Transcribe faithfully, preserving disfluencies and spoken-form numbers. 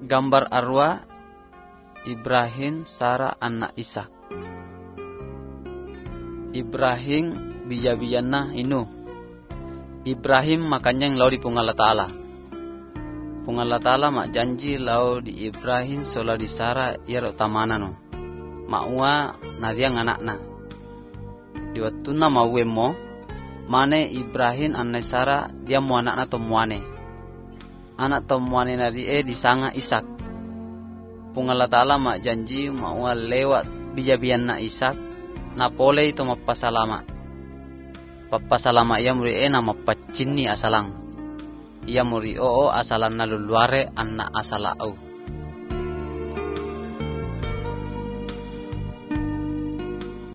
Gambar arwah Ibrahim Sara anak Ishak. Ibrahim biya-biyana inu. Ibrahim makanya yang lau di pung Allah Ta'ala. Pung Allah Ta'ala mak janji lau di Ibrahim sola di Sara ia utamana no. Mak ua nadiang anakna. Di waktu na mawe mo mane Ibrahim anak Sara dia mo anakna tomuane. Anak tomuane nadi e disanga Ishak. Pung Allah Ta'ala mak janji mak ua lewat biya-biyan na Ishak na pole itu mapasalama. Papasalama ia muri e na mapacini asalang. Ia muri oo asalan na luluare anak asala au.